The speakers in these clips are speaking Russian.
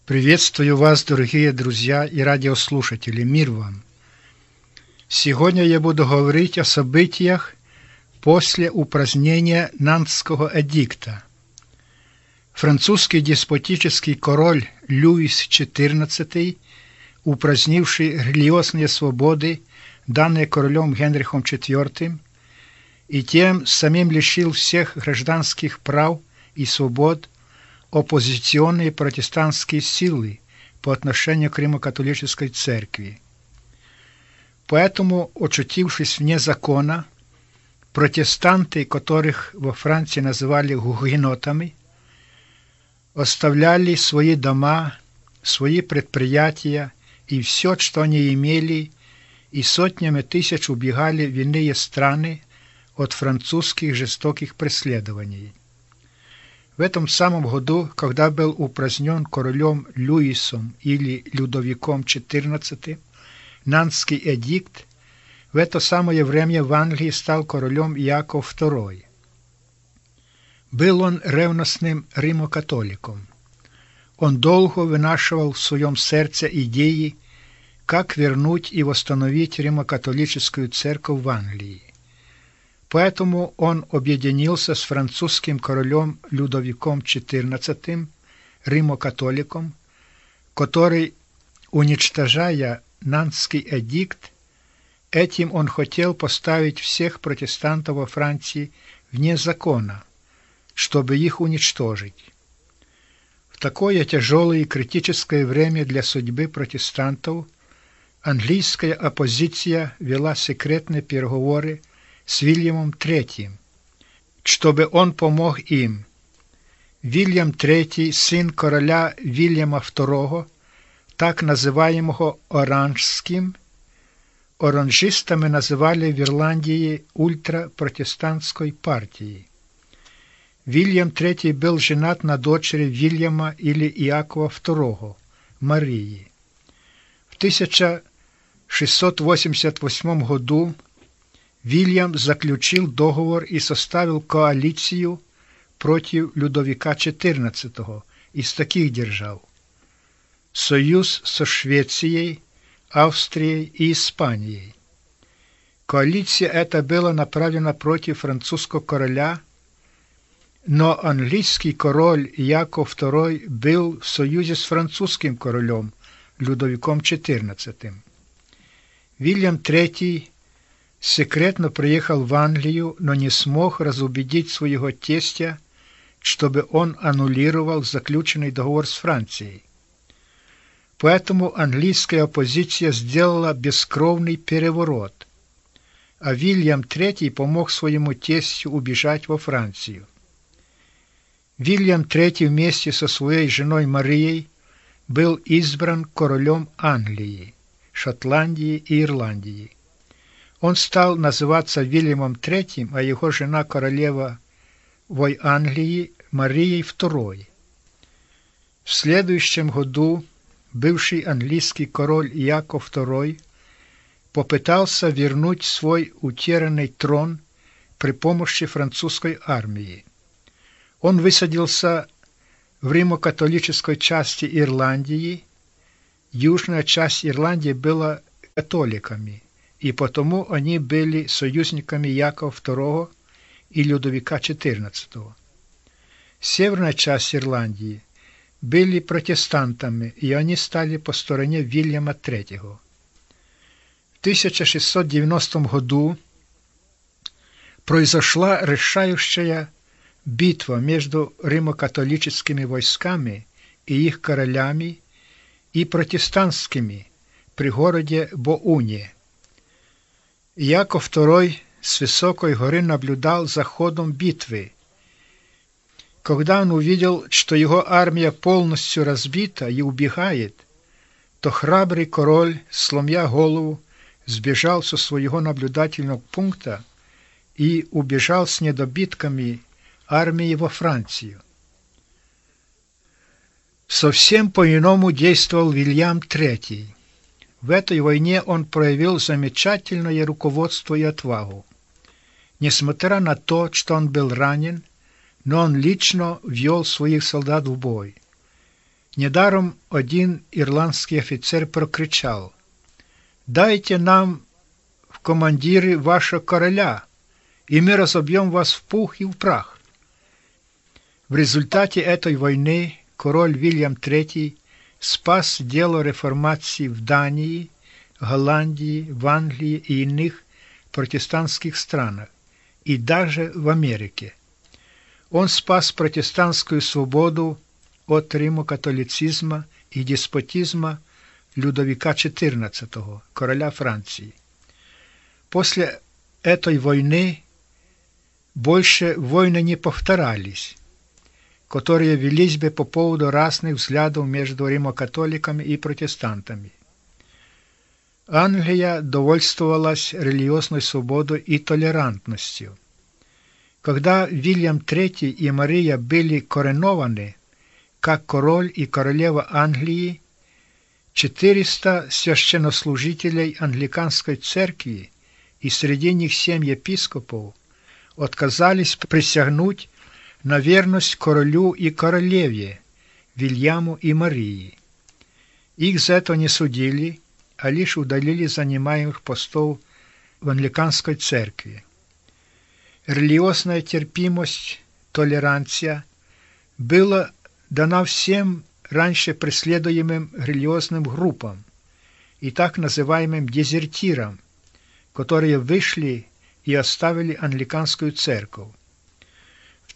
Приветствую вас, дорогие друзья и радиослушатели. Мир вам! Сегодня я буду говорить о событиях после упразднения Нантского эдикта. Французский деспотический король Луис XIV, упразднивший религиозные свободы, данные королем Генрихом IV, и тем самим лишил всех гражданских прав и свобод оппозиционные протестантские силы по отношению к Римо-католической церкви. Поэтому, очутившись вне закона, протестанты, которых во Франции называли гугенотами, оставляли свои дома, свои предприятия и все, что они имели, и сотнями тысяч убегали в иные страны от французских жестоких преследований. В этом самом году, когда был упразднен королем Луисом или Людовиком XIV Нантский эдикт, в это самое время в Англии стал королем Иаков II. Был он ревностным римокатоликом. Он долго вынашивал в своем сердце идеи, как вернуть и восстановить римокатолическую церковь в Англии. Поэтому он объединился с французским королем Людовиком XIV, римокатоликом, который, уничтожая Нантский эдикт, этим он хотел поставить всех протестантов во Франции вне закона, чтобы их уничтожить. В такое тяжелое и критическое время для судьбы протестантов английская оппозиция вела секретные переговоры с Вильямом III, чтобы он помог им. Вильям III, сын короля Вильяма II, так называемого Оранжским, оранжистами называли в Ирландии ультрапротестантской партией. Вильям III был женат на дочери Вильяма или Иакова II, Марии. В 1688 году Вильям заключил договор и составил коалицию против Людовика XIV из таких держав: союз со Швецией, Австрией и Испанией. Коалиция эта была направлена против французского короля, но английский король Иаков II был в союзе с французским королем Людовиком XIV. Вильям III секретно приехал в Англию, но не смог разубедить своего тестя, чтобы он аннулировал заключенный договор с Францией. Поэтому английская оппозиция сделала бескровный переворот, а Вильям III помог своему тестю убежать во Францию. Вильям III вместе со своей женой Марией был избран королем Англии, Шотландии и Ирландии. Он стал называться Вильямом III, а его жена королева Англии Марией II. В следующем году бывший английский король Иаков II попытался вернуть свой утерянный трон при помощи французской армии. Он высадился в римо-католической части Ирландии. Южная часть Ирландии была католиками, и потому они были союзниками Иакова II и Людовика XIV. Северная часть Ирландии были протестантами, и они стали по стороне Вильяма III. В 1690 году произошла решающая битва между римо-католическими войсками и их королями и протестантскими при городе Боуне. Иаков II с высокой горы наблюдал за ходом битвы. Когда он увидел, что его армия полностью разбита и убегает, то храбрый король, сломя голову, сбежал со своего наблюдательного пункта и убежал с недобитками армии во Францию. Совсем по-иному действовал Вильям III. В этой войне он проявил замечательное руководство и отвагу. Несмотря на то, что он был ранен, но он лично ввел своих солдат в бой. Недаром один ирландский офицер прокричал: «Дайте нам в командиры вашего короля, и мы разобьем вас в пух и в прах». В результате этой войны король Вильям III спас дело реформации в Дании, Голландии, в Англии и иных протестантских странах, и даже в Америке. Он спас протестантскую свободу от римокатолицизма и деспотизма Людовика XIV, короля Франции. После этой войны больше войны не повторялись, которые велись бы по поводу разных взглядов между римокатоликами и протестантами. Англия довольствовалась религиозной свободой и толерантностью. Когда Вильям III и Мария были коронованы как король и королева Англии, 400 священнослужителей англиканской церкви и среди них 7 епископов отказались присягнуть на верность королю и королеве Вильяму и Марии. Их за это не судили, а лишь удалили занимаемых постов в англиканской церкви. Религиозная терпимость, толеранция была дана всем раньше преследуемым религиозным группам и так называемым дезертирам, которые вышли и оставили англиканскую церковь. В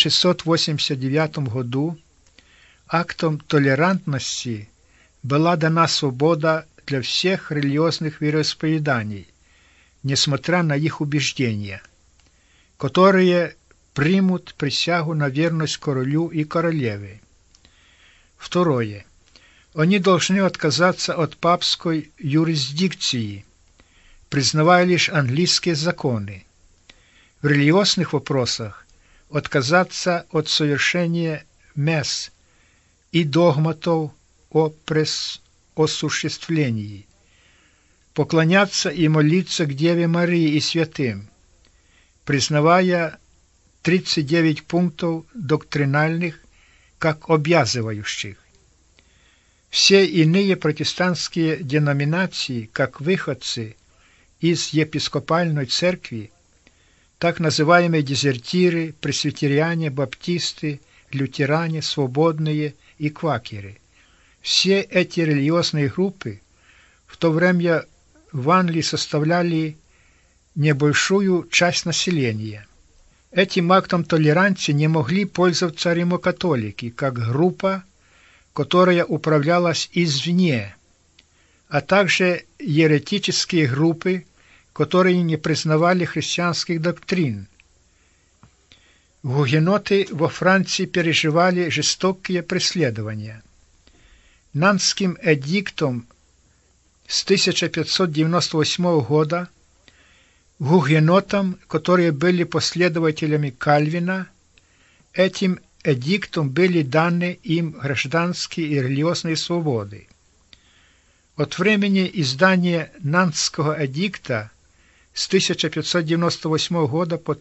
1689 году актом толерантности была дана свобода для всех религиозных вероисповеданий, несмотря на их убеждения, которые примут присягу на верность королю и королеве. Второе. Они должны отказаться от папской юрисдикции, признавая лишь английские законы. В религиозных вопросах отказаться от совершения месс и догматов о осуществлении, поклоняться и молиться к Деве Марии и святым, признавая 39 пунктов доктринальных как обязывающих. Все иные протестантские деноминации, как выходцы из епископальной церкви, так называемые дезертиры, пресвитериане, баптисты, лютеране, свободные и квакеры. Все эти религиозные группы в то время в Англии составляли небольшую часть населения. Этим актом толеранции не могли пользоваться римокатолики, как группа, которая управлялась извне, а также еретические группы, которые не признавали христианских доктрин. Гугеноты во Франции переживали жестокие преследования. Нантским эдиктом с 1598 года гугенотам, которые были последователями Кальвина, этим эдиктом были даны им гражданские и религиозные свободы. От времени издания Нантского эдикта с 1598 года по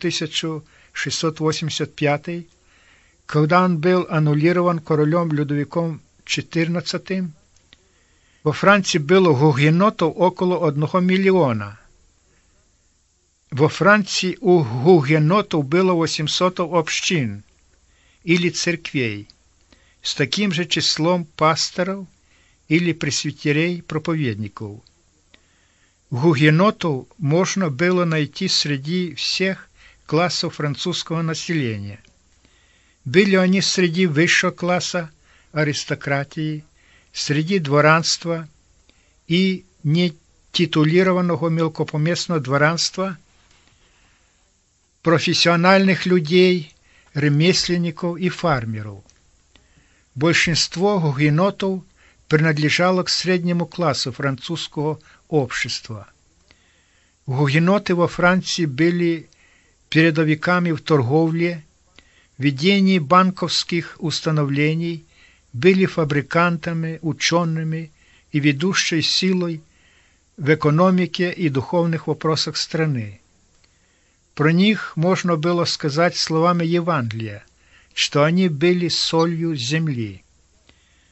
1685, когда он был аннулирован королем Людовиком XIV, во Франции было гугенотов около 1 миллиона. Во Франции у гугенотов было 800 общин или церквей с таким же числом пасторов или пресвитерей-проповедников. Гугенотов можно было найти среди всех классов французского населения. Были они среди высшего класса, аристократии, среди дворянства и нетитулированного мелкопоместного дворянства, профессиональных людей, ремесленников и фермеров. Большинство гугенотов принадлежало к среднему классу французского общества. Гугеноты во Франции были передовиками в торговле, ведении банковских установлений, были фабрикантами, учеными и ведущей силой в экономике и духовных вопросах страны. Про них можно было сказать словами Евангелия, что они были солью земли.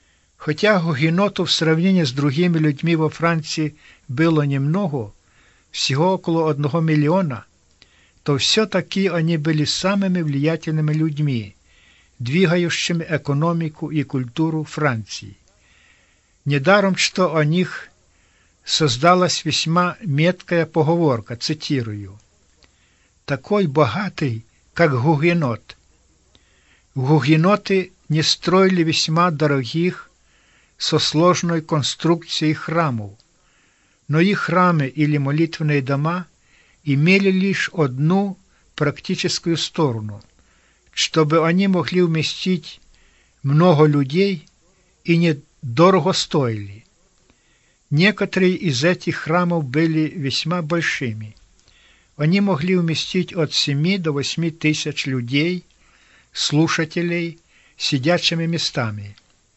Хотя гугенотов в сравнении с другими людьми во Франции было немного, всего около 1 миллиона, то все-таки они были самыми влиятельными людьми, двигающими экономику и культуру Франции. Недаром, что о них создалась весьма меткая поговорка, цитирую: «Такой богатый, как гугенот». Гугеноты не строили весьма дорогих, со сложной конструкцией храмов, но их храмы или молитвенные дома имели лишь одну практическую сторону, чтобы они могли вместить много людей и недорого стоили. Некоторые из этих храмов были весьма большими. Они могли вместить от 7 до 8 тысяч людей, слушателей, сидячими местами.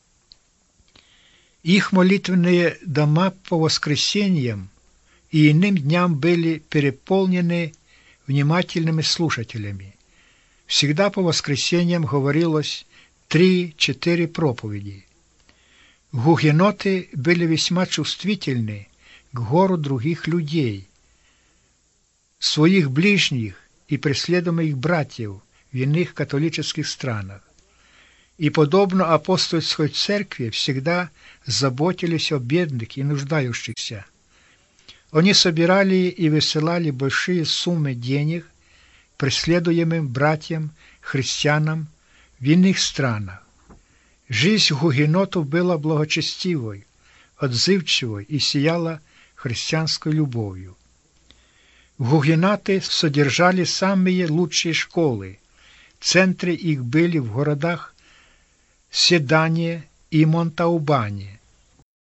Их молитвенные дома по воскресеньям и иным дням были переполнены внимательными слушателями. Всегда по воскресеньям говорилось 3-4 проповеди. Гугеноты были весьма чувствительны к гору других людей, своих ближних и преследуемых братьев в иных католических странах. И, подобно апостольской церкви, всегда заботились о бедных и нуждающихся. Они собирали и высылали большие суммы денег преследуемым братьям-христианам в иных странах. Жизнь гугенотов была благочестивой, отзывчивой и сияла христианской любовью. Гугеноты содержали самые лучшие школы. Центры их были в городах Седане и Монтаубане.